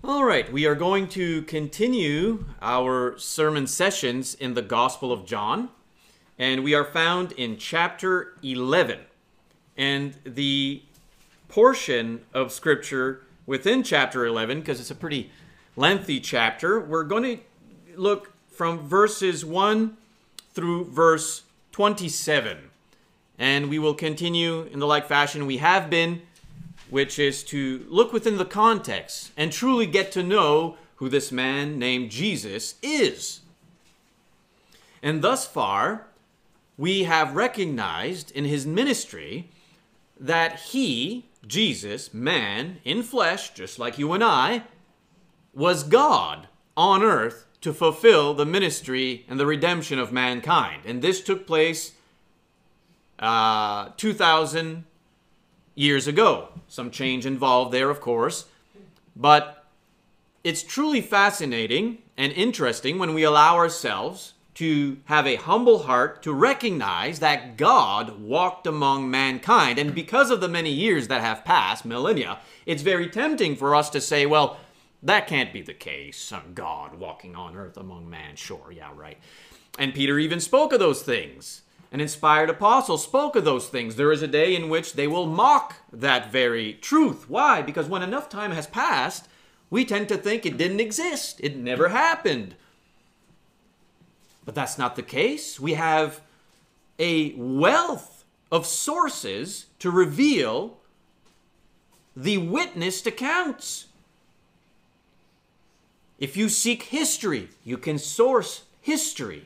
All right, we are going to continue our sermon sessions in the Gospel of John, and we are found in chapter 11. And the portion of Scripture within chapter 11, because it's a pretty lengthy chapter, we're going to look from verses 1 through verse 27. And we will continue in the like fashion we have been, which is to look within the context and truly get to know who this man named Jesus is. And thus far, we have recognized in his ministry that he, Jesus, man in flesh, just like you and I, was God on earth to fulfill the ministry and the redemption of mankind. And this took place 2,000 years ago. Some change involved there, of course. But it's truly fascinating and interesting when we allow ourselves to have a humble heart to recognize that God walked among mankind. And because of the many years that have passed, millennia, it's very tempting for us to say, well, that can't be the case. Some God walking on earth among man. Sure, yeah, right. And Peter even spoke of those things. An inspired apostle spoke of those things. There is a day in which they will mock that very truth. Why? Because when enough time has passed, we tend to think it didn't exist. It never happened. But that's not the case. We have a wealth of sources to reveal the witnessed accounts. If you seek history, you can source history.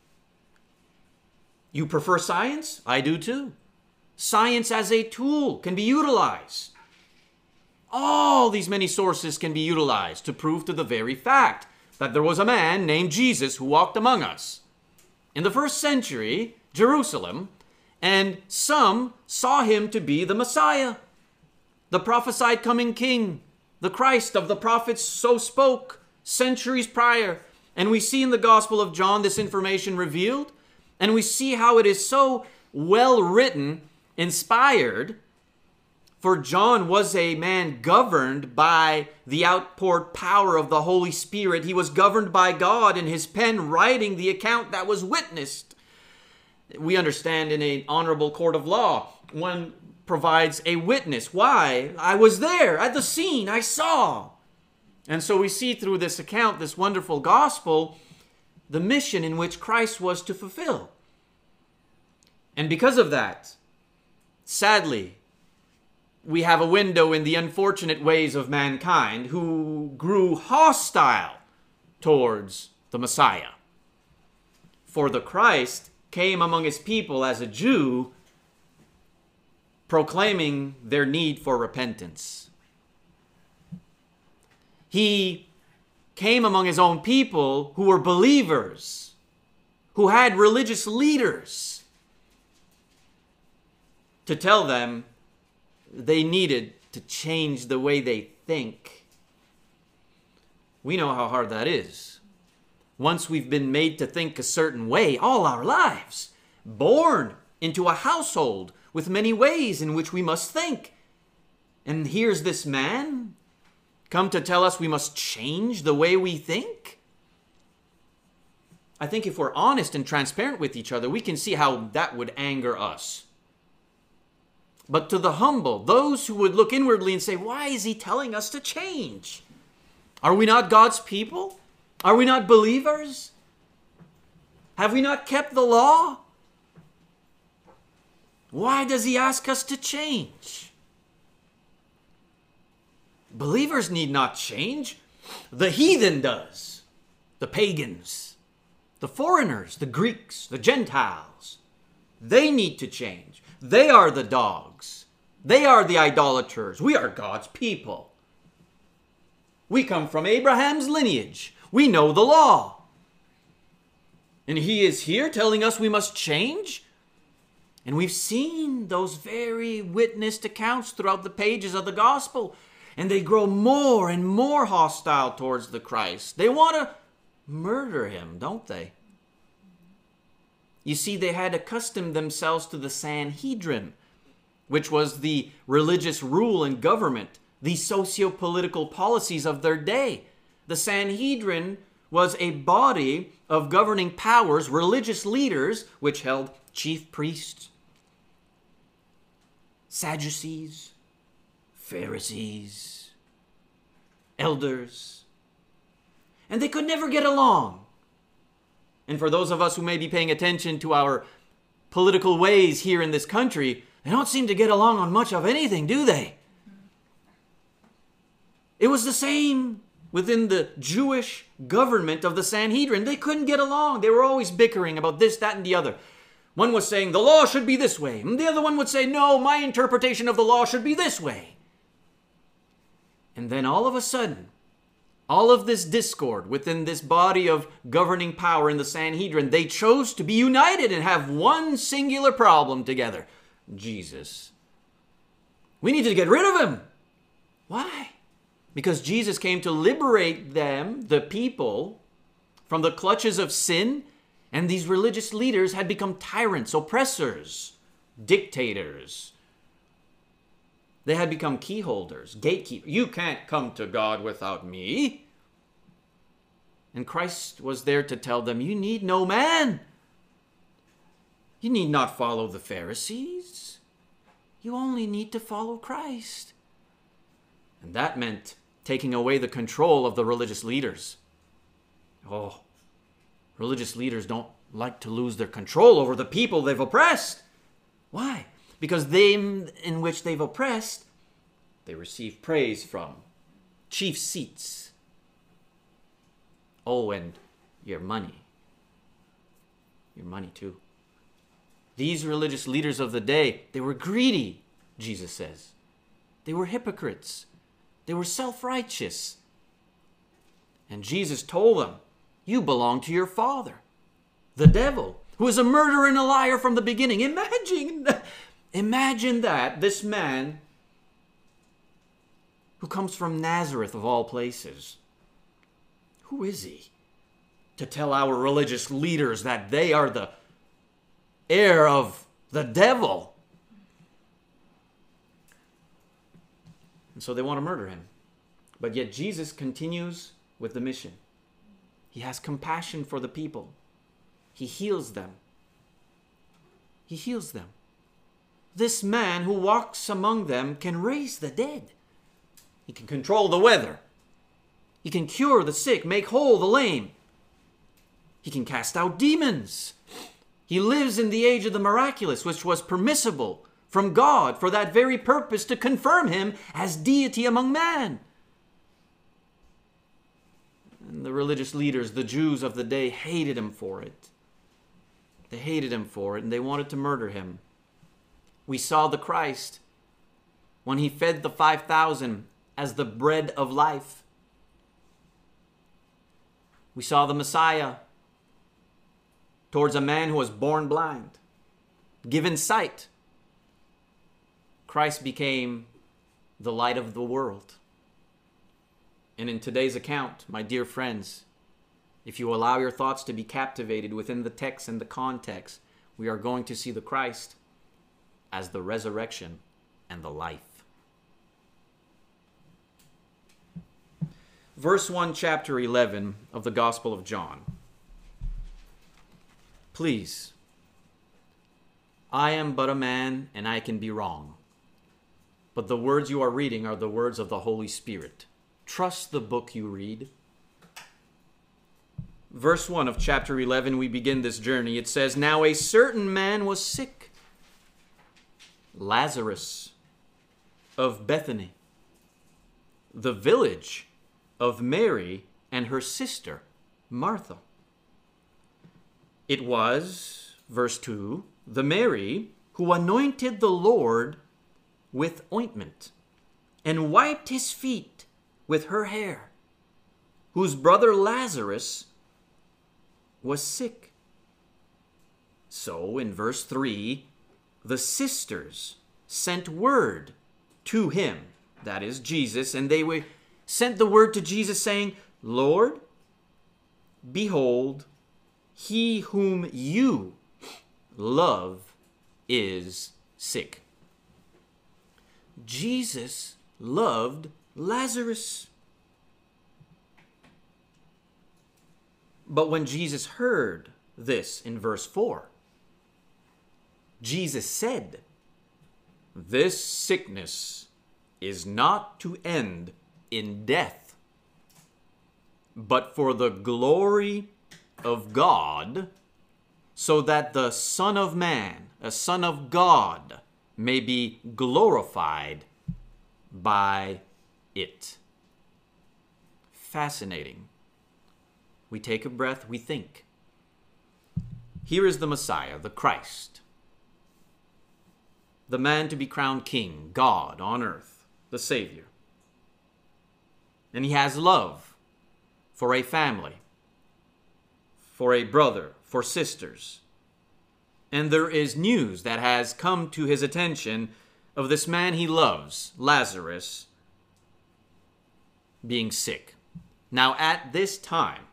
You prefer science? I do too. Science as a tool can be utilized. All these many sources can be utilized to prove to the very fact that there was a man named Jesus who walked among us in the first century, Jerusalem, and some saw him to be the Messiah, the prophesied coming king, the Christ of the prophets so spoke centuries prior. And we see in the Gospel of John this information revealed. And we see how it is so well written, inspired. For John was a man governed by the outpoured power of the Holy Spirit. He was governed by God in his pen, writing the account that was witnessed. We understand in an honorable court of law, one provides a witness. Why? I was there at the scene. I saw. And so we see through this account, this wonderful gospel, the mission in which Christ was to fulfill. And because of that, sadly, we have a window in the unfortunate ways of mankind who grew hostile towards the Messiah. For the Christ came among his people as a Jew, proclaiming their need for repentance. He came among his own people who were believers, who had religious leaders, to tell them they needed to change the way they think. We know how hard that is. Once we've been made to think a certain way all our lives, born into a household with many ways in which we must think. And here's this man come to tell us we must change the way we think? I think if we're honest and transparent with each other, we can see how that would anger us. But to the humble, those who would look inwardly and say, why is he telling us to change? Are we not God's people? Are we not believers? Have we not kept the law? Why does he ask us to change? Believers need not change. The heathen does. The pagans, the foreigners, the Greeks, the Gentiles. They need to change. They are the dogs. They are the idolaters. We are God's people. We come from Abraham's lineage. We know the law. And he is here telling us we must change. And we've seen those very witnessed accounts throughout the pages of the gospel. And they grow more and more hostile towards the Christ. They want to murder him, don't they? You see, they had accustomed themselves to the Sanhedrin, which was the religious rule and government the socio-political policies of their day. The Sanhedrin was a body of governing powers, religious leaders, which held chief priests, Sadducees, Pharisees, elders, and they could never get along. And for those of us who may be paying attention to our political ways here in this country, they don't seem to get along on much of anything, do they? It was the same within the Jewish government of the Sanhedrin. They couldn't get along. They were always bickering about this, that, and the other. One was saying, the law should be this way. And the other one would say, no, my interpretation of the law should be this way. And then all of a sudden, all of this discord within this body of governing power in the Sanhedrin, they chose to be united and have one singular problem together. Jesus. We need to get rid of him. Why? Because Jesus came to liberate them, the people, from the clutches of sin, and these religious leaders had become tyrants, oppressors, dictators. They had become key holders, gatekeepers. You can't come to God without me. And Christ was there to tell them, you need no man. You need not follow the Pharisees. You only need to follow Christ. And that meant taking away the control of the religious leaders. Oh, religious leaders don't like to lose their control over the people they've oppressed. Why? Because them in which they've oppressed, they receive praise from, chief seats. Oh, and your money. Your money too. These religious leaders of the day, they were greedy, Jesus says. They were hypocrites. They were self-righteous. And Jesus told them, you belong to your father, the devil, who is a murderer and a liar from the beginning. Imagine that, this man who comes from Nazareth of all places. Who is he to tell our religious leaders that they are the heir of the devil? And so they want to murder him. But yet Jesus continues with the mission. He has compassion for the people. He heals them. He heals them. This man who walks among them can raise the dead. He can control the weather. He can cure the sick, make whole the lame. He can cast out demons. He lives in the age of the miraculous, which was permissible from God for that very purpose, to confirm him as deity among men. And the religious leaders, the Jews of the day, hated him for it. They hated him for it, and they wanted to murder him. We saw the Christ when he fed the 5,000 as the bread of life. We saw the Messiah towards a man who was born blind, given sight. Christ became the light of the world. And in today's account, my dear friends, if you allow your thoughts to be captivated within the text and the context, we are going to see the Christ as the resurrection and the life. Verse 1, chapter 11 of the Gospel of John. Please, I am but a man and I can be wrong. But the words you are reading are the words of the Holy Spirit. Trust the book you read. Verse 1 of chapter 11, we begin this journey. It says, now a certain man was sick, Lazarus of Bethany, the village of Mary and her sister, Martha. It was, verse 2, the Mary who anointed the Lord with ointment and wiped his feet with her hair, whose brother Lazarus was sick. So in verse 3, the sisters sent word to him, that is Jesus, and they sent the word to Jesus saying, Lord, behold, he whom you love is sick. Jesus loved Lazarus. But when Jesus heard this in verse 4, Jesus said, "This sickness is not to end in death, but for the glory of God, so that the Son of Man, a Son of God, may be glorified by it." Fascinating. We take a breath, we think. Here is the Messiah, the Christ, the man to be crowned king, God on earth, the Savior. And he has love for a family, for a brother, for sisters. And there is news that has come to his attention of this man he loves, Lazarus, being sick. Now at this time,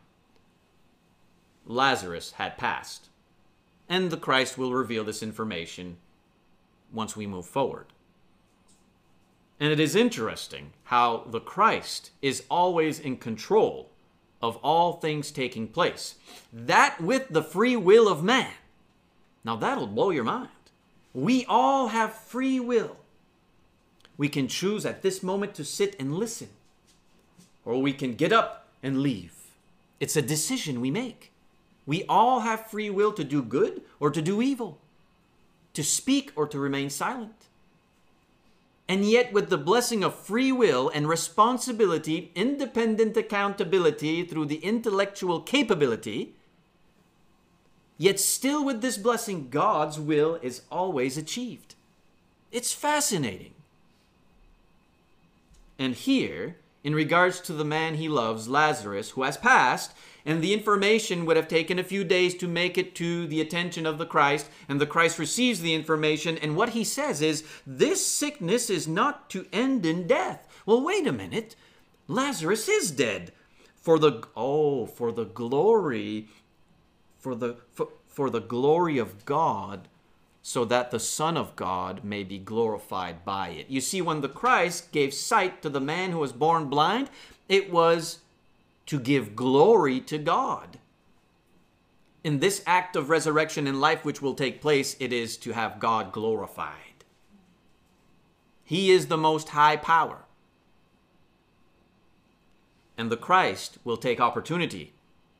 Lazarus had passed. And the Christ will reveal this information once we move forward. And it is interesting how the Christ is always in control of all things taking place. That with the free will of man. Now that'll blow your mind. We all have free will. We can choose at this moment to sit and listen. Or we can get up and leave. It's a decision we make. We all have free will to do good or to do evil, to speak or to remain silent. And yet with the blessing of free will and responsibility, independent accountability through the intellectual capability, yet still with this blessing, God's will is always achieved. It's fascinating. And here, in regards to the man he loves, Lazarus, who has passed, and the information would have taken a few days to make it to the attention of the Christ, and the Christ receives the information, and what he says is, this sickness is not to end in death. Well, wait a minute. Lazarus is dead. For the glory of God, so that the Son of God may be glorified by it. You see, when the Christ gave sight to the man who was born blind, it was to give glory to God. In this act of resurrection and life which will take place, it is to have God glorified. He is the most high power. And the Christ will take opportunity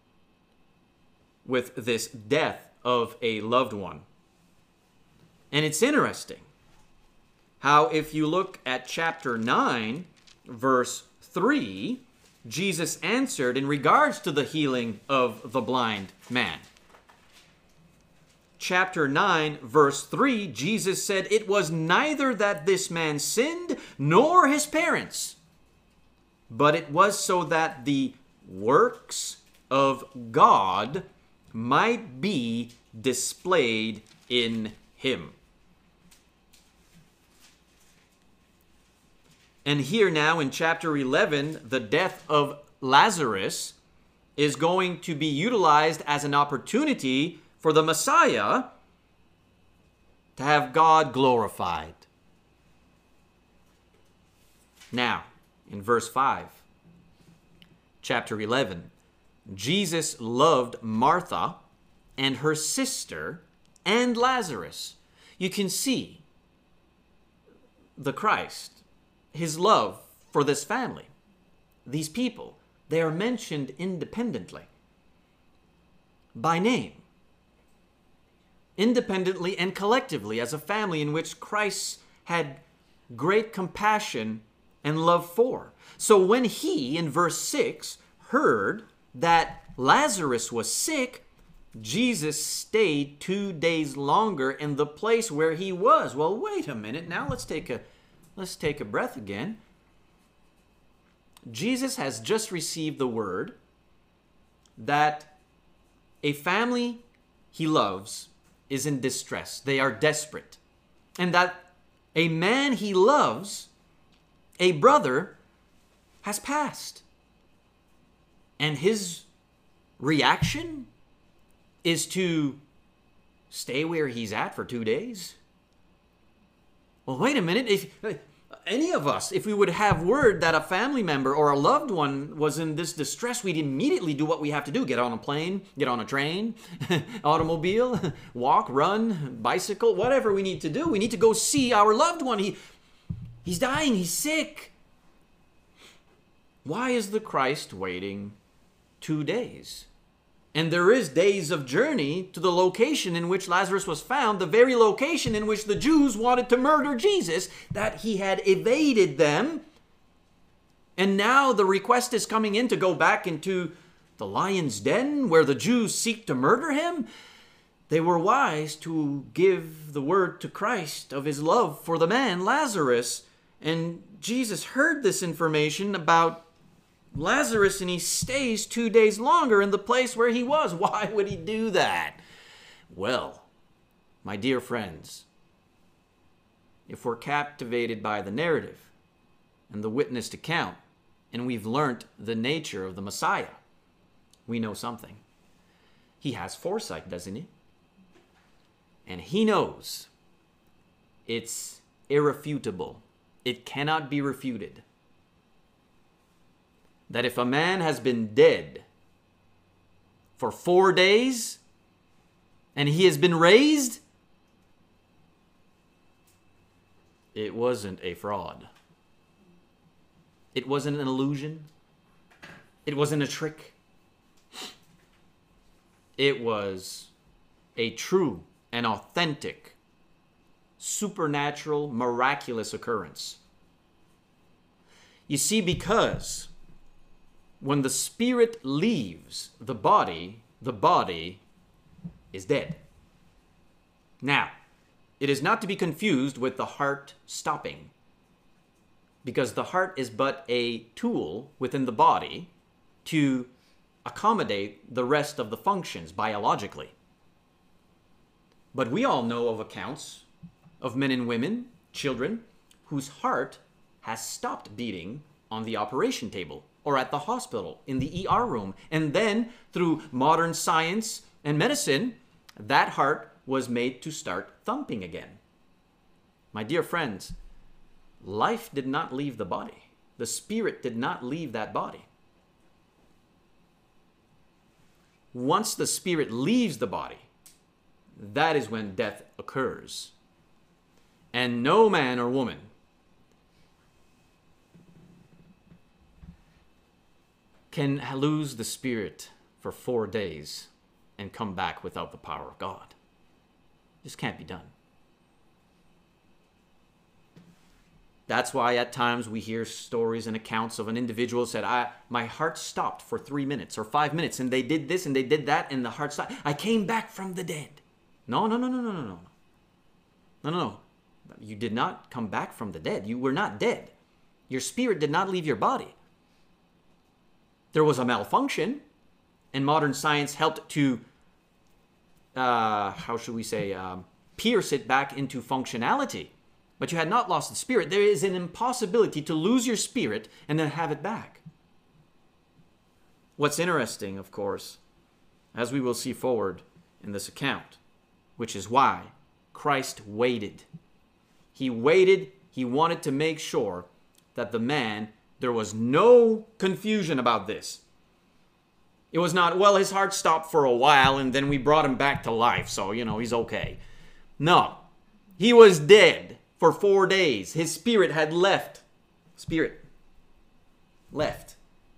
with this death of a loved one. And it's interesting how if you look at chapter 9, verse 3, Jesus answered in regards to the healing of the blind man. Chapter 9, verse 3, Jesus said, "It was neither that this man sinned, nor his parents, but it was so that the works of God might be displayed in him." And here now in chapter 11, the death of Lazarus is going to be utilized as an opportunity for the Messiah to have God glorified. Now, in verse 5, chapter 11, Jesus loved Martha and her sister and Lazarus. You can see the Christ, his love for this family. These people, they are mentioned independently, by name, independently and collectively as a family in which Christ had great compassion and love for. So when he, in verse 6, heard that Lazarus was sick, Jesus stayed 2 days longer in the place where he was. Well, wait a minute. Now let's take a breath again. Jesus has just received the word that a family he loves is in distress. They are desperate. And that a man he loves, a brother, has passed. And his reaction is to stay where he's at for 2 days. Well, wait a minute. any of us, if we would have word that a family member or a loved one was in this distress, we'd immediately do what we have to do. Get on a plane, get on a train, automobile, walk, run, bicycle, whatever we need to do. We need to go see our loved one. He's dying, he's sick. Why is the Christ waiting 2 days? And there is days of journey to the location in which Lazarus was found, the very location in which the Jews wanted to murder Jesus, that he had evaded them. And now the request is coming in to go back into the lion's den where the Jews seek to murder him. They were wise to give the word to Christ of his love for the man, Lazarus. And Jesus heard this information about Lazarus, and he stays 2 days longer in the place where he was. Why would he do that? Well, my dear friends, if we're captivated by the narrative and the witnessed account, and we've learnt the nature of the Messiah, we know something. He has foresight, doesn't he? And he knows it's irrefutable. It cannot be refuted. That if a man has been dead for 4 days and he has been raised, it wasn't a fraud. It wasn't an illusion. It wasn't a trick. It was a true and authentic, supernatural, miraculous occurrence. You see, because when the spirit leaves the body is dead. Now, it is not to be confused with the heart stopping, because the heart is but a tool within the body to accommodate the rest of the functions biologically. But we all know of accounts of men and women, children, whose heart has stopped beating on the operation table or at the hospital, in the ER room. And then, through modern science and medicine, that heart was made to start thumping again. My dear friends, life did not leave the body. The spirit did not leave that body. Once the spirit leaves the body, that is when death occurs. And no man or woman can lose the spirit for 4 days and come back without the power of God. This can't be done. That's why at times we hear stories and accounts of an individual said, my heart stopped for 3 minutes or 5 minutes, and they did this and they did that, and the heart stopped. I came back from the dead. No. You did not come back from the dead. You were not dead. Your spirit did not leave your body. There was a malfunction, and modern science helped to, pierce it back into functionality. But you had not lost the spirit. There is an impossibility to lose your spirit and then have it back. What's interesting, of course, as we will see forward in this account, which is why Christ waited. He waited. He wanted to make sure that the man, there was no confusion about this. It was not, well, his heart stopped for a while and then we brought him back to life, so, he's okay. No. He was dead for 4 days. His spirit had left. Spirit left.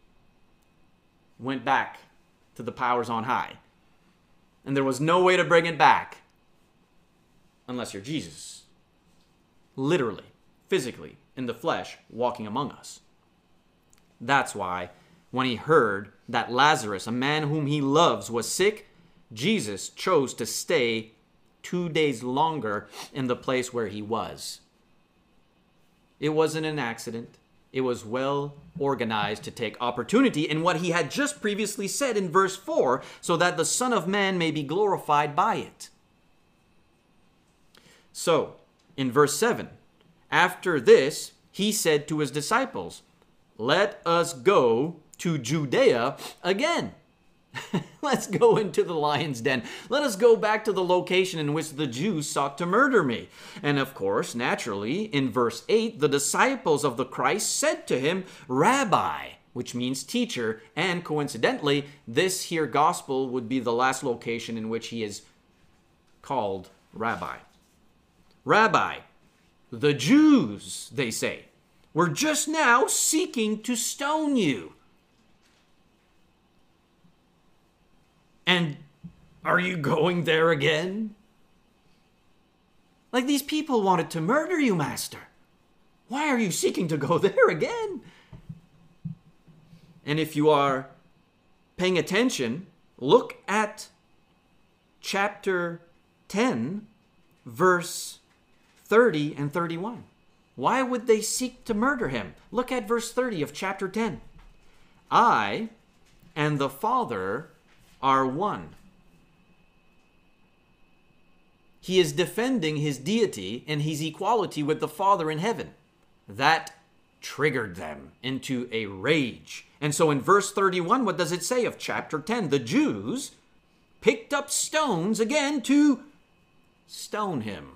Went back to the powers on high. And there was no way to bring it back unless you're Jesus. Literally, physically, in the flesh, walking among us. That's why when he heard that Lazarus, a man whom he loves, was sick, Jesus chose to stay 2 days longer in the place where he was. It wasn't an accident. It was well organized to take opportunity in what he had just previously said in verse 4, so that the Son of Man may be glorified by it. So, in verse 7, after this, he said to his disciples, "Let us go to Judea again." Let's go into the lion's den. Let us go back to the location in which the Jews sought to murder me. And of course, naturally, in verse 8, the disciples of the Christ said to him, Rabbi, which means teacher. And coincidentally, this here gospel would be the last location in which he is called Rabbi. Rabbi, the Jews, they say, were just now seeking to stone you. And are you going there again? Like, these people wanted to murder you, Master. Why are you seeking to go there again? And if you are paying attention, look at chapter 10, verse 30 and 31. Why would they seek to murder him? Look at verse 30 of chapter 10. I and the Father are one. He is defending his deity and his equality with the Father in heaven. That triggered them into a rage. And so in verse 31, what does it say of chapter 10? The Jews picked up stones again to stone him.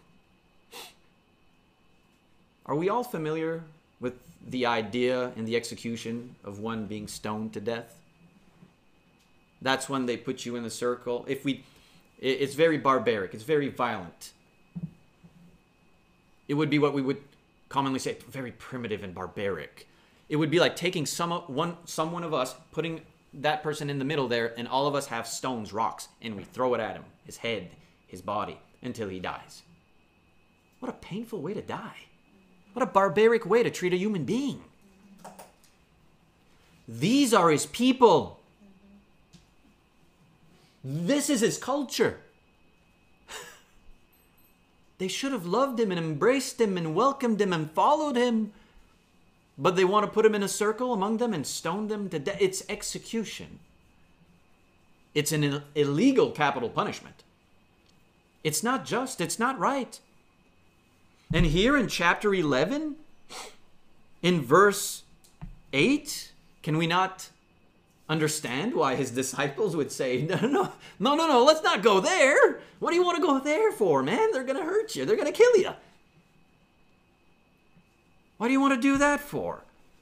Are we all familiar with the idea and the execution of one being stoned to death? That's when they put you in a circle. It's very barbaric. It's very violent. It would be what we would commonly say, very primitive and barbaric. It would be like taking someone of us, putting that person in the middle there, and all of us have stones, rocks, and we throw it at him, his head, his body, until he dies. What a painful way to die. What a barbaric way to treat a human being. These are his people. This is his culture. They should have loved him and embraced him and welcomed him and followed him. But they want to put him in a circle among them and stone them to death. It's execution. It's an illegal capital punishment. It's not just. It's not right. And here in chapter 11, in verse 8, can we not understand why his disciples would say, no, let's not go there. What do you want to go there for, man? They're going to hurt you. They're going to kill you. Why do you want to do that for?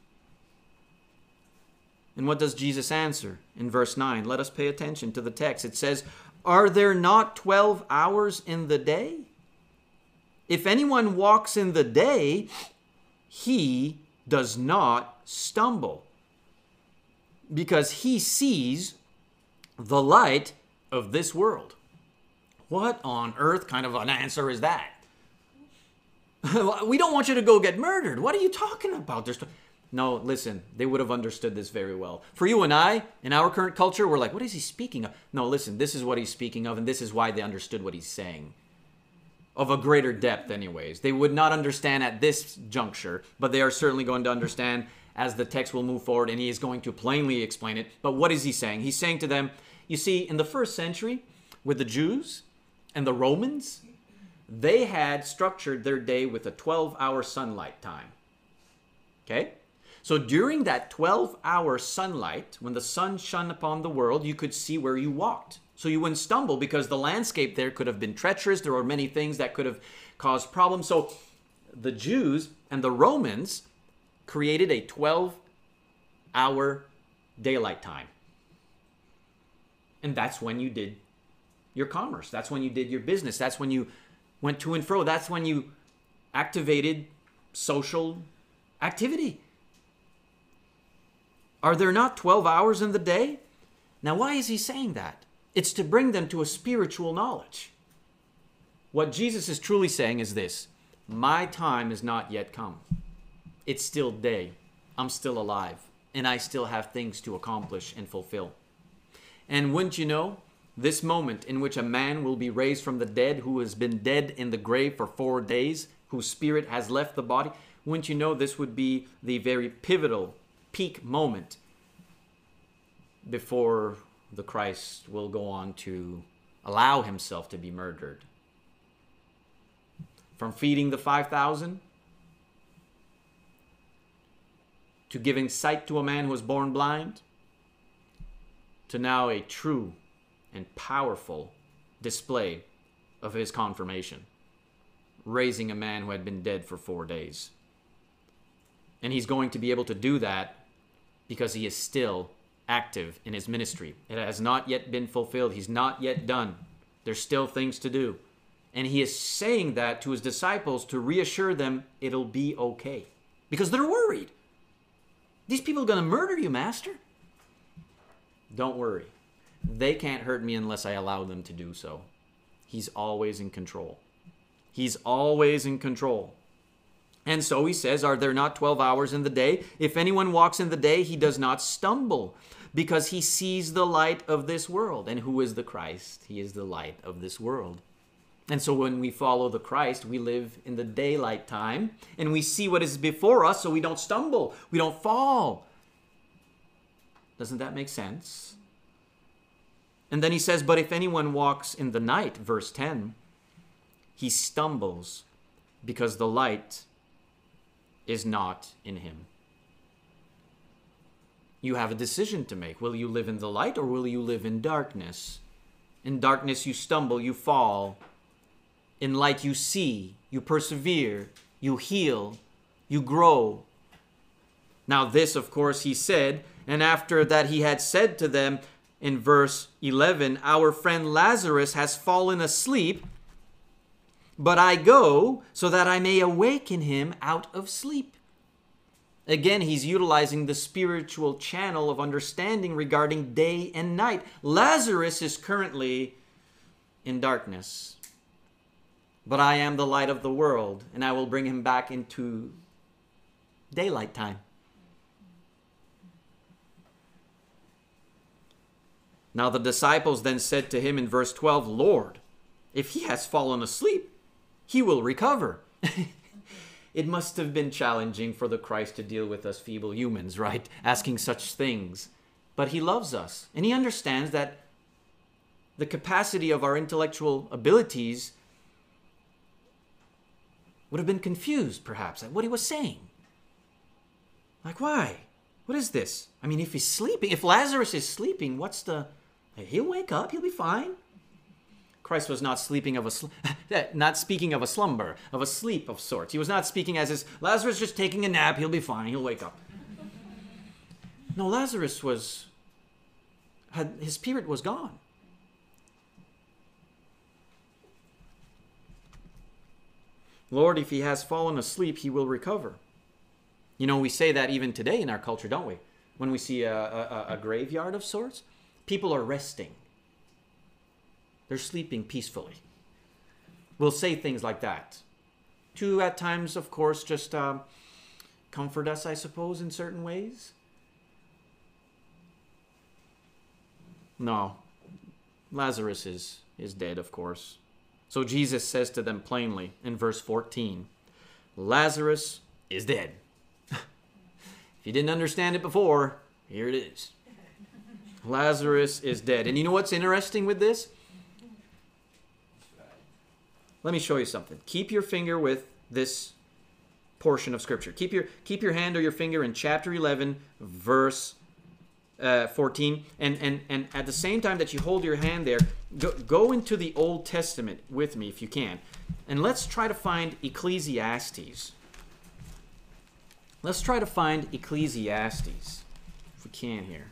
And what does Jesus answer in verse 9? Let us pay attention to the text. It says, are there not 12 hours in the day? If anyone walks in the day, he does not stumble, because he sees the light of this world. What on earth kind of an answer is that? We don't want you to go get murdered. What are you talking about? No, listen, they would have understood this very well. For you and I, in our current culture, we're like, what is he speaking of? No, listen, this is what he's speaking of, and this is why they understood what he's saying. Of a greater depth anyways. They would not understand at this juncture, but they are certainly going to understand as the text will move forward, and he is going to plainly explain it. But what is he saying? He's saying to them, you see, in the first century, with the Jews and the Romans, they had structured their day with a 12-hour sunlight time. Okay? So during that 12-hour sunlight, when the sun shone upon the world, you could see where you walked. So you wouldn't stumble, because the landscape there could have been treacherous. There were many things that could have caused problems. So the Jews and the Romans created a 12-hour daylight time. And that's when you did your commerce. That's when you did your business. That's when you went to and fro. That's when you activated social activity. Are there not 12 hours in the day? Now, why is he saying that? It's to bring them to a spiritual knowledge. What Jesus is truly saying is this: my time is not yet come. It's still day. I'm still alive. And I still have things to accomplish and fulfill. And wouldn't you know, this moment in which a man will be raised from the dead, who has been dead in the grave for 4 days, whose spirit has left the body, wouldn't you know this would be the very pivotal, peak moment before the Christ will go on to allow himself to be murdered. From feeding the 5,000 to giving sight to a man who was born blind, to now a true and powerful display of his confirmation, raising a man who had been dead for 4 days. And he's going to be able to do that because he is still active in his ministry. It has not yet been fulfilled. He's not yet done. There's still things to do. And he is saying that to his disciples to reassure them it'll be okay. Because they're worried. These people are going to murder you, Master. Don't worry. They can't hurt me unless I allow them to do so. He's always in control. He's always in control. And so he says, are there not 12 hours in the day? If anyone walks in the day, he does not stumble, because he sees the light of this world. And who is the Christ? He is the light of this world. And so when we follow the Christ, we live in the daylight time, and we see what is before us so we don't stumble, we don't fall. Doesn't that make sense? And then he says, but if anyone walks in the night, verse 10, he stumbles because the light is not in him. You have a decision to make. Will you live in the light or will you live in darkness? In darkness you stumble, you fall. In light you see, you persevere, you heal, you grow. Now this, of course, he said, and after that he had said to them in verse 11, our friend Lazarus has fallen asleep, but I go so that I may awaken him out of sleep. Again, he's utilizing the spiritual channel of understanding regarding day and night. Lazarus is currently in darkness, but I am the light of the world, and I will bring him back into daylight time. Now the disciples then said to him in verse 12, Lord, if he has fallen asleep, he will recover. It must have been challenging for the Christ to deal with us feeble humans, right? Asking such things. But he loves us, and he understands that the capacity of our intellectual abilities would have been confused, perhaps, at what he was saying. Like, why? What is this? I mean, if he's sleeping, if Lazarus is sleeping, he'll wake up, he'll be fine. Christ was not speaking of a slumber, of a sleep of sorts. He was not speaking as is Lazarus just taking a nap, he'll be fine, he'll wake up. No, Lazarus his spirit was gone. Lord, if he has fallen asleep, he will recover. You know, we say that even today in our culture, don't we? When we see a graveyard of sorts, people are resting. They're sleeping peacefully. We'll say things like that. To, at times, of course, just comfort us, I suppose, in certain ways. No. Lazarus is dead, of course. So Jesus says to them plainly in verse 14, Lazarus is dead. If you didn't understand it before, here it is. Lazarus is dead. And you know what's interesting with this? Let me show you something. Keep your finger with this portion of Scripture. Keep your hand or your finger in chapter 11, verse 14. And at the same time that you hold your hand there, go into the Old Testament with me if you can. And let's try to find Ecclesiastes. Let's try to find Ecclesiastes, if we can here.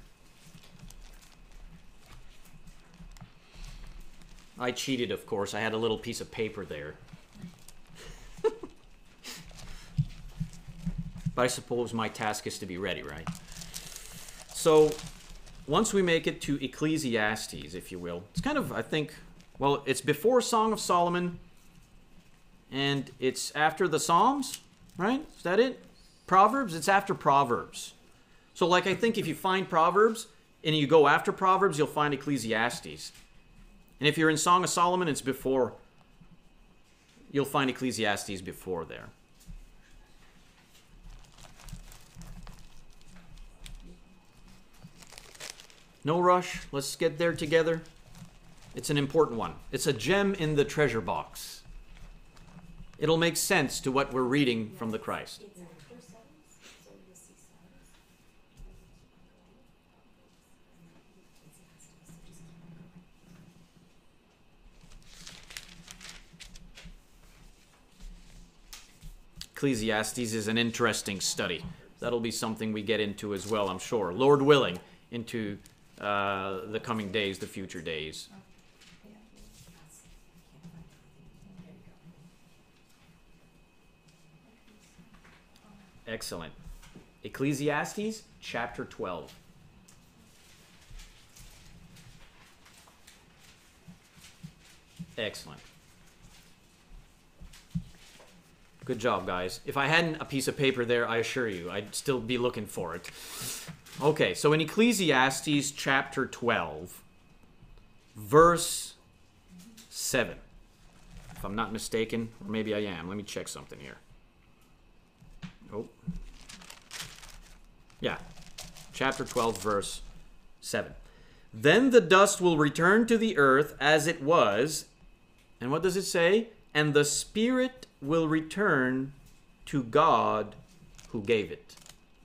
I cheated, of course. I had a little piece of paper there. But I suppose my task is to be ready, right? So, once we make it to Ecclesiastes, if you will, it's kind of, I think, well, it's before Song of Solomon, and it's after the Psalms, right? Is that it? Proverbs? It's after Proverbs. So, like, I think if you find Proverbs, and you go after Proverbs, you'll find Ecclesiastes. And if you're in Song of Solomon, it's before. You'll find Ecclesiastes before there. No rush. Let's get there together. It's an important one. It's a gem in the treasure box. It'll make sense to what we're reading from the Christ. Ecclesiastes is an interesting study. That'll be something we get into as well, I'm sure. Lord willing, into the coming days, the future days. Excellent. Ecclesiastes chapter 12. Excellent. Good job, guys. If I hadn't a piece of paper there, I assure you, I'd still be looking for it. Okay, so in Ecclesiastes chapter 12, verse 7. If I'm not mistaken, or maybe I am. Let me check something here. Oh. Yeah. Chapter 12, verse 7. Then the dust will return to the earth as it was. And what does it say? And the spirit will return to God who gave it.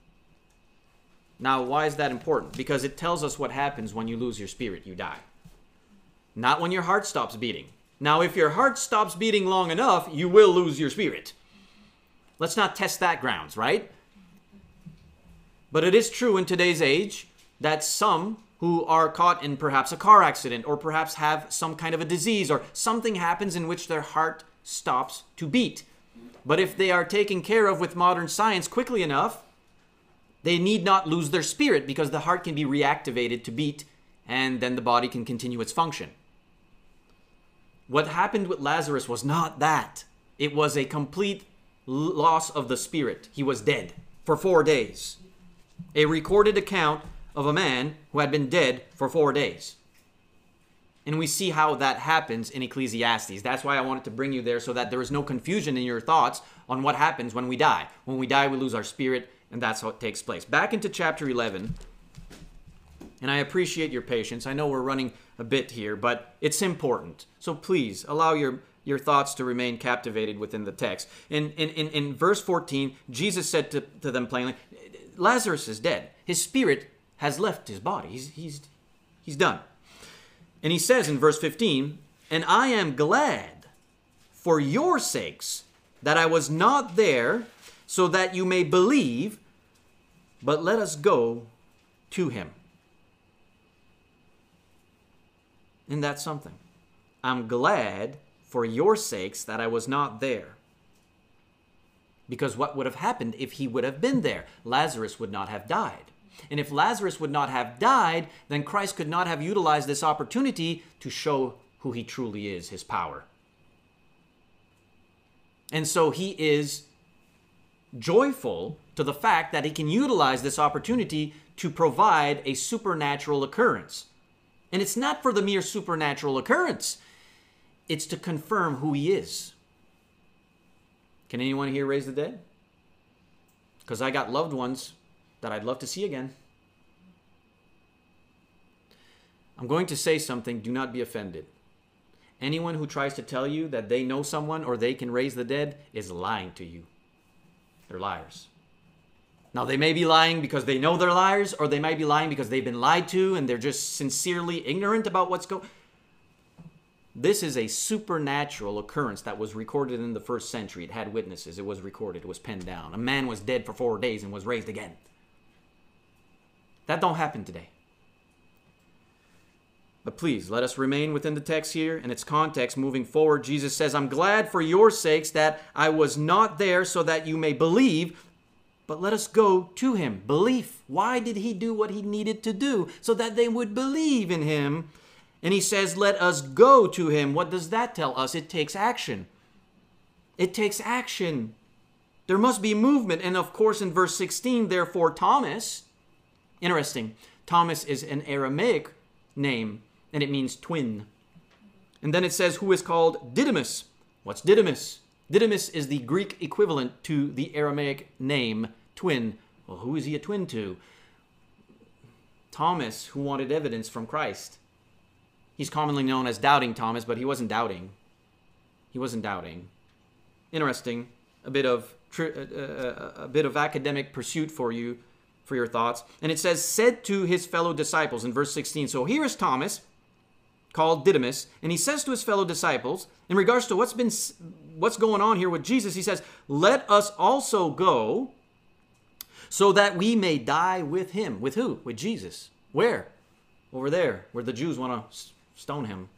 Now, why is that important? Because it tells us what happens when you lose your spirit, you die. Not when your heart stops beating. Now, if your heart stops beating long enough, you will lose your spirit. Let's not test that grounds, right? But it is true in today's age that some who are caught in perhaps a car accident or perhaps have some kind of a disease or something happens in which their heart stops to beat. But if they are taken care of with modern science quickly enough, they need not lose their spirit because the heart can be reactivated to beat and then the body can continue its function. What happened with Lazarus was not that. It was a complete loss of the spirit. He was dead for 4 days. A recorded account of a man who had been dead for 4 days. And we see how that happens in Ecclesiastes. That's why I wanted to bring you there so that there is no confusion in your thoughts on what happens when we die. When we die, we lose our spirit, and that's how it takes place. Back into chapter 11. And I appreciate your patience. I know we're running a bit here, but it's important. So please, allow your thoughts to remain captivated within the text. In verse 14, Jesus said to them plainly, Lazarus is dead. His spirit has left his body. He's done. And he says in verse 15, and I am glad for your sakes that I was not there, so that you may believe, but let us go to him. Isn't that something? I'm glad for your sakes that I was not there. Because what would have happened if he would have been there? Lazarus would not have died. And if Lazarus would not have died, then Christ could not have utilized this opportunity to show who he truly is, his power. And so he is joyful to the fact that he can utilize this opportunity to provide a supernatural occurrence. And it's not for the mere supernatural occurrence. It's to confirm who he is. Can anyone here raise the dead? Because I got loved ones that I'd love to see again. I'm going to say something. Do not be offended. Anyone who tries to tell you that they know someone or they can raise the dead is lying to you. They're liars. Now, they may be lying because they know they're liars, or they might be lying because they've been lied to and they're just sincerely ignorant about what's going on. This is a supernatural occurrence that was recorded in the first century. It had witnesses. It was recorded. It was penned down. A man was dead for 4 days and was raised again. That don't happen today. But please, let us remain within the text here and its context moving forward. Jesus says, I'm glad for your sakes that I was not there so that you may believe, but let us go to him. Belief. Why did he do what he needed to do? So that they would believe in him. And he says, let us go to him. What does that tell us? It takes action. It takes action. There must be movement. And of course, in verse 16, therefore Thomas, interesting, Thomas is an Aramaic name, and it means twin. And then it says, who is called Didymus. What's Didymus? Didymus is the Greek equivalent to the Aramaic name twin. Well, who is he a twin to? Thomas, who wanted evidence from Christ. He's commonly known as Doubting Thomas, but he wasn't doubting. He wasn't doubting. Interesting. A bit of academic pursuit for you, for your thoughts. And it says, said to his fellow disciples in verse 16. So here is Thomas, called Didymus, and he says to his fellow disciples, in regards to what's going on here with Jesus, he says, let us also go so that we may die with him. With who? With Jesus. Where? Over there, where the Jews want to stone him.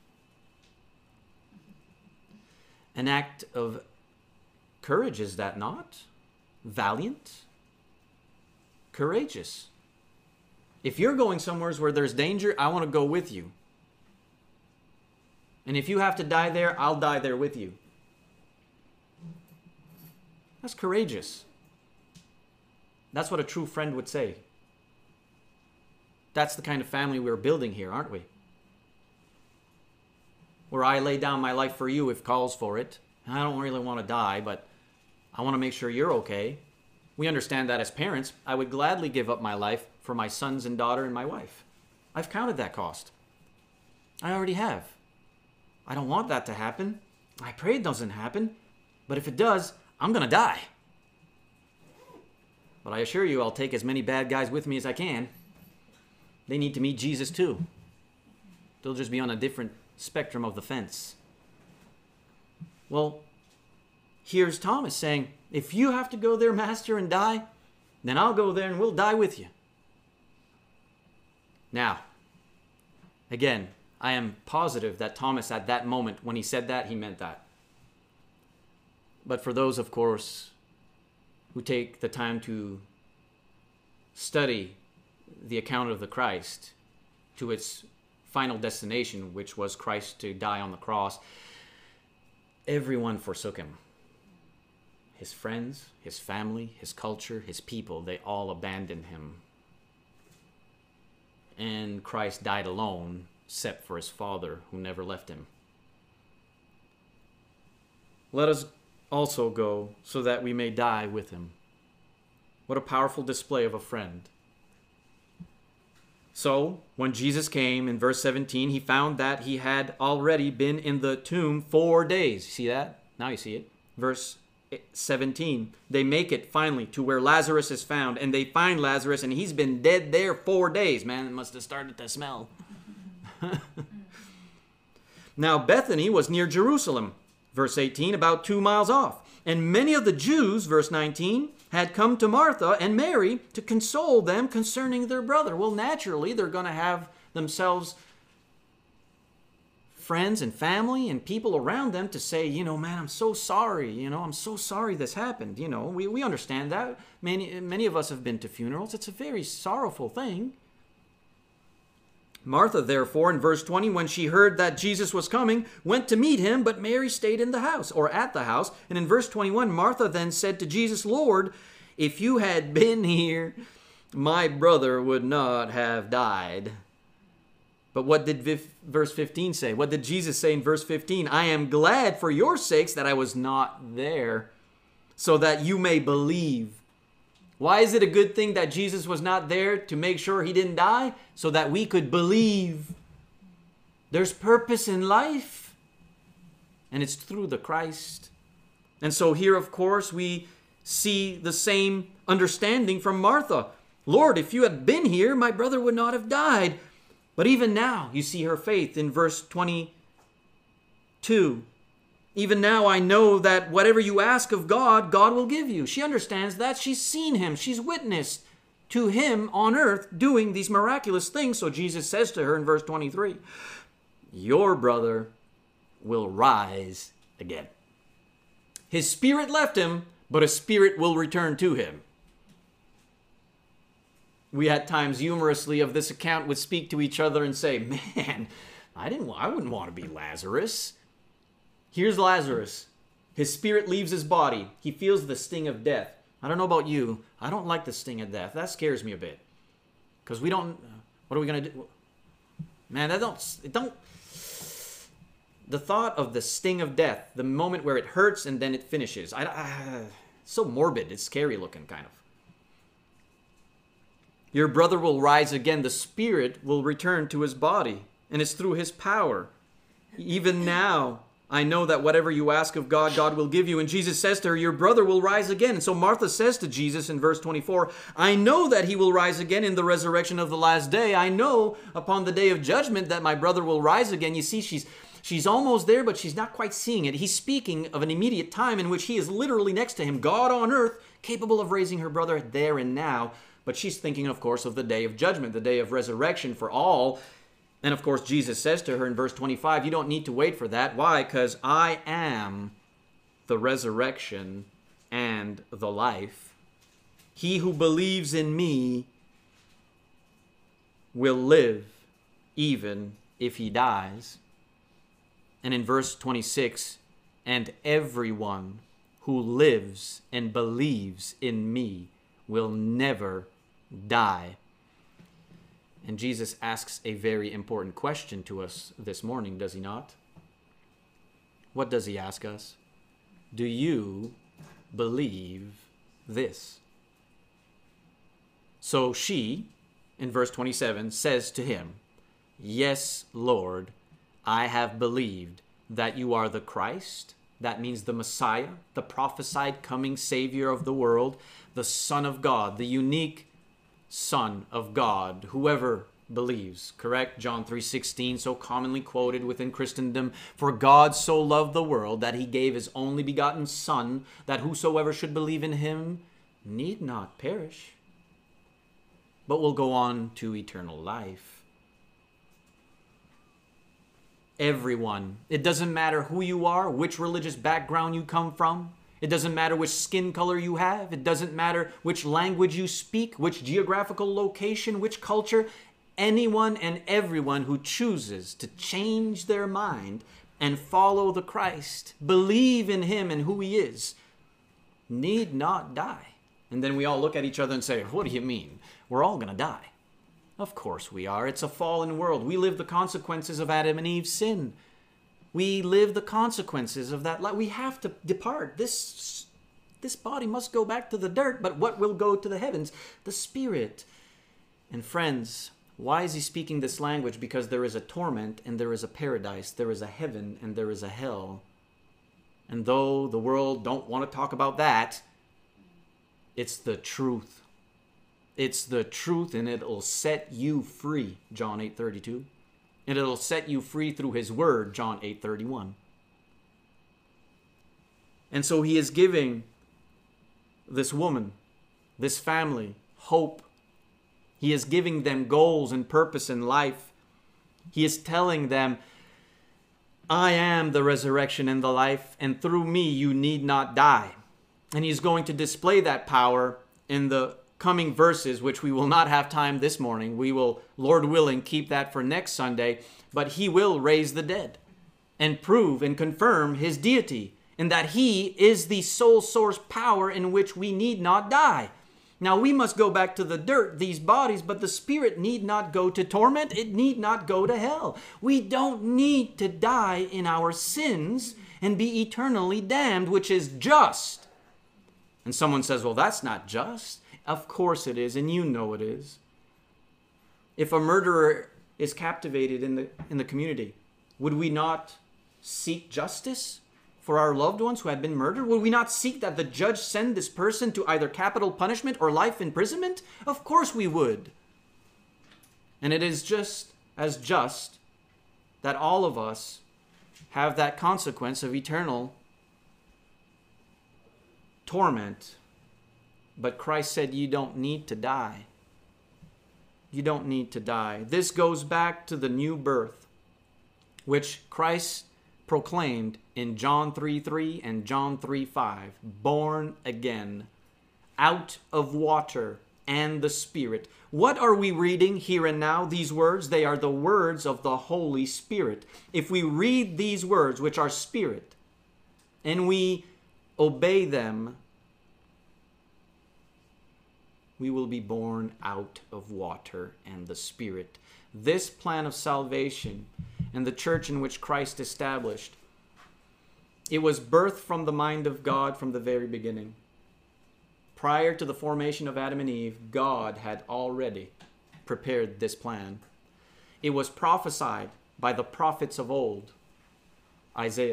An act of courage, is that not? Valiant? Courageous. If you're going somewhere where there's danger, I want to go with you. And if you have to die there, I'll die there with you. That's courageous. That's what a true friend would say. That's the kind of family we're building here, aren't we? Where I lay down my life for you if calls for it. And I don't really want to die, but I want to make sure you're okay. We understand that as parents, I would gladly give up my life for my sons and daughter and my wife. I've counted that cost. I already have. I don't want that to happen. I pray it doesn't happen. But if it does, I'm going to die. But I assure you, I'll take as many bad guys with me as I can. They need to meet Jesus too. They'll just be on a different spectrum of the fence. Well, here's Thomas saying, if you have to go there, Master, and die, then I'll go there and we'll die with you. Now, again, I am positive that Thomas at that moment, when he said that, he meant that. But for those, of course, who take the time to study the account of the Christ to its final destination, which was Christ to die on the cross, everyone forsook him. His friends, his family, his culture, his people, they all abandoned him. And Christ died alone, except for his Father, who never left him. Let us also go so that we may die with him. What a powerful display of a friend. So, when Jesus came, in verse 17, he found that he had already been in the tomb 4 days. See that? Now you see it. Verse 17. They make it finally to where Lazarus is found, and they find Lazarus, and he's been dead there 4 days. Man, it must have started to smell. Now, Bethany was near Jerusalem, verse 18, about 2 miles off. And many of the Jews, verse 19, had come to Martha and Mary to console them concerning their brother. Well, naturally, they're going to have themselves friends and family and people around them to say, man, I'm so sorry. I'm so sorry this happened. We understand that. Many of us have been to funerals. It's a very sorrowful thing. Martha, therefore, in verse 20, when she heard that Jesus was coming, went to meet him, but Mary stayed in the house, or at the house. And in verse 21, Martha then said to Jesus, Lord, if you had been here, my brother would not have died. But what did verse 15 say? What did Jesus say in verse 15? I am glad for your sakes that I was not there, so that you may believe. Why is it a good thing that Jesus was not there to make sure he didn't die? So that we could believe. There's purpose in life. And it's through the Christ. And so here, of course, we see the same understanding from Martha. Lord, if you had been here, my brother would not have died. But even now, you see her faith in verse 22. Even now I know that whatever you ask of God, God will give you. She understands that. She's seen him. She's witnessed to him on earth doing these miraculous things. So Jesus says to her in verse 23, your brother will rise again. His spirit left him, but his spirit will return to him. We at times humorously of this account would speak to each other and say, man, I wouldn't want to be Lazarus. Here's Lazarus. His spirit leaves his body. He feels the sting of death. I don't know about you. I don't like the sting of death. That scares me a bit. Because what are we going to do? Man, the thought of the sting of death, the moment where it hurts and then it finishes. It's so morbid. It's scary looking, kind of. Your brother will rise again. The spirit will return to his body. And it's through his power. Even now, I know that whatever you ask of God, God will give you. And Jesus says to her, your brother will rise again. And so Martha says to Jesus in verse 24, I know that he will rise again in the resurrection of the last day. I know upon the day of judgment that my brother will rise again. You see, she's almost there, but she's not quite seeing it. He's speaking of an immediate time in which he is literally next to him, God on earth, capable of raising her brother there and now. But she's thinking, of course, of the day of judgment, the day of resurrection for all. And of course, Jesus says to her in verse 25, you don't need to wait for that. Why? Because I am the resurrection and the life. He who believes in me will live even if he dies. And in verse 26, and everyone who lives and believes in me will never die. And Jesus asks a very important question to us this morning, does he not? What does he ask us? Do you believe this? So she, in verse 27, says to him, yes, Lord, I have believed that you are the Christ. That means the Messiah, the prophesied coming Savior of the world, the Son of God, the unique Son of God, whoever believes, correct? John 3:16, so commonly quoted within Christendom. For God so loved the world that he gave his only begotten Son, that whosoever should believe in him need not perish, but will go on to eternal life. Everyone. It doesn't matter who you are, which religious background you come from. It doesn't matter which skin color you have. It doesn't matter which language you speak, which geographical location, which culture. Anyone and everyone who chooses to change their mind and follow the Christ, believe in him and who he is, need not die. And then we all look at each other and say, what do you mean? We're all going to die. Of course we are. It's a fallen world. We live the consequences of Adam and Eve's sin. We live the consequences of that life. We have to depart. This body must go back to the dirt, but what will go to the heavens? The Spirit. And friends, why is he speaking this language? Because there is a torment and there is a paradise. There is a heaven and there is a hell. And though the world don't want to talk about that, it's the truth. It's the truth, and it'll set you free, John 8:32. And it'll set you free through his word, John 8:31. And so he is giving this woman, this family, hope. He is giving them goals and purpose in life. He is telling them, I am the resurrection and the life, and through me you need not die. And he's going to display that power in the coming verses, which we will not have time this morning. We will, Lord willing, keep that for next Sunday. But he will raise the dead and prove and confirm his deity, and that he is the sole source power in which we need not die. Now we must go back to the dirt, these bodies, but the spirit need not go to torment. It need not go to hell. We don't need to die in our sins and be eternally damned, which is just. And someone says, well, that's not just. Of course it is, and you know it is. If a murderer is captivated in the community, would we not seek justice for our loved ones who had been murdered? Would we not seek that the judge send this person to either capital punishment or life imprisonment? Of course we would. And it is just as just that all of us have that consequence of eternal torment. But Christ said you don't need to die. You don't need to die. This goes back to the new birth, which Christ proclaimed in John 3:3 and John 3:5. Born again, out of water and the Spirit. What are we reading here and now? These words, they are the words of the Holy Spirit. If we read these words, which are Spirit, and we obey them, we will be born out of water and the Spirit. This plan of salvation and the church in which Christ established, it was birthed from the mind of God from the very beginning. Prior to the formation of Adam and Eve, God had already prepared this plan. It was prophesied by the prophets of old. Isaiah,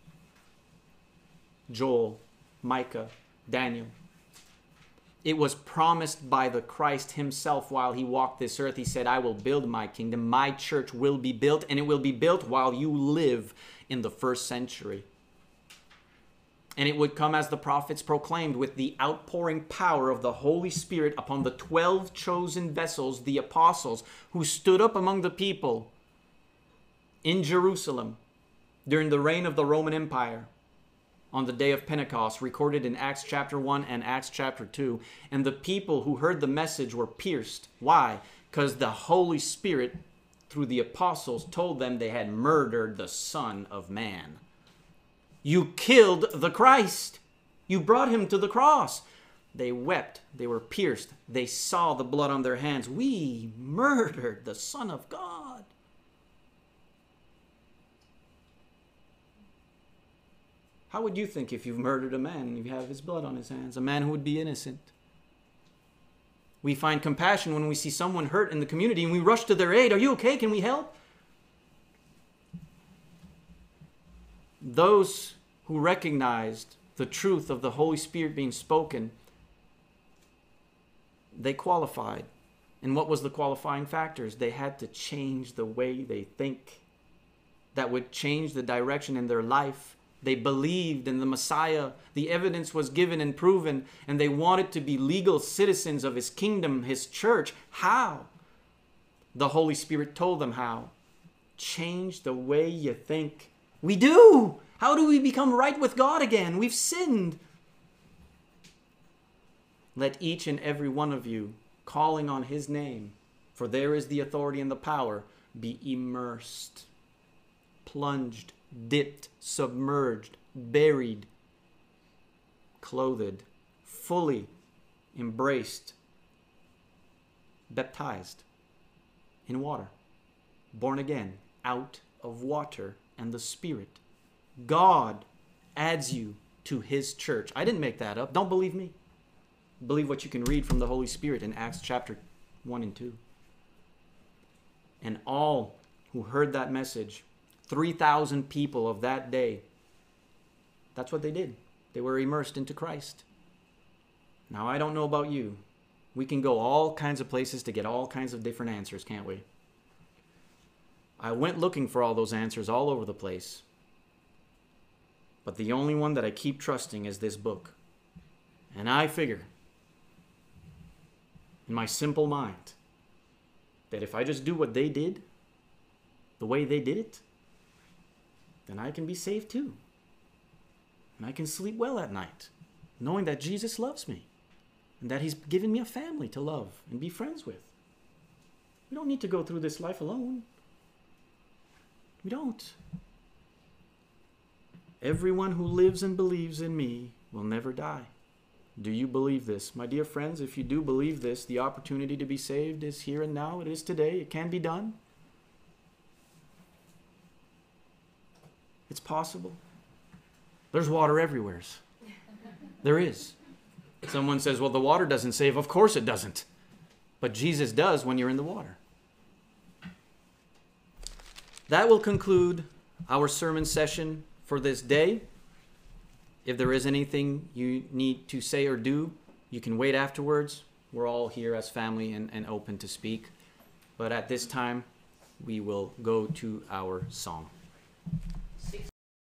Joel, Micah, Daniel. It was promised by the Christ himself while he walked this earth. He said, I will build my kingdom. My church will be built, and it will be built while you live in the first century. And it would come, as the prophets proclaimed, with the outpouring power of the Holy Spirit upon the 12 chosen vessels, the apostles, who stood up among the people in Jerusalem during the reign of the Roman Empire on the day of Pentecost, recorded in Acts chapter 1 and Acts chapter 2. And the people who heard the message were pierced. Why? Because the Holy Spirit, through the apostles, told them they had murdered the Son of Man. You killed the Christ. You brought him to the cross. They wept. They were pierced. They saw the blood on their hands. We murdered the Son of God. How would you think if you've murdered a man and you have his blood on his hands? A man who would be innocent. We find compassion when we see someone hurt in the community and we rush to their aid. Are you okay? Can we help? Those who recognized the truth of the Holy Spirit being spoken, they qualified. And what was the qualifying factors? They had to change the way they think. That would change the direction in their life. They believed in the Messiah. The evidence was given and proven, and they wanted to be legal citizens of his kingdom, his church. How? The Holy Spirit told them how. Change the way you think. We do. How do we become right with God again? We've sinned. Let each and every one of you, calling on his name, for there is the authority and the power, be immersed, plunged, dipped, submerged, buried, clothed, fully embraced, baptized in water, born again out of water and the Spirit. God adds you to his church. I didn't make that up. Don't believe me. Believe what you can read from the Holy Spirit in Acts chapter 1 and 2. And all who heard that message, 3,000 people of that day, that's what they did. They were immersed into Christ. Now, I don't know about you. We can go all kinds of places to get all kinds of different answers, can't we? I went looking for all those answers all over the place. But the only one that I keep trusting is this book. And I figure, in my simple mind, that if I just do what they did, the way they did it, then I can be saved too. And I can sleep well at night, knowing that Jesus loves me and that he's given me a family to love and be friends with. We don't need to go through this life alone. We don't. Everyone who lives and believes in me will never die. Do you believe this? My dear friends, if you do believe this, the opportunity to be saved is here and now. It is today. It can be done. It's possible. There's water everywhere. There is. Someone says, well, the water doesn't save. Of course it doesn't. But Jesus does when you're in the water. That will conclude our sermon session for this day. If there is anything you need to say or do, you can wait afterwards. We're all here as family and open to speak. But at this time, we will go to our song.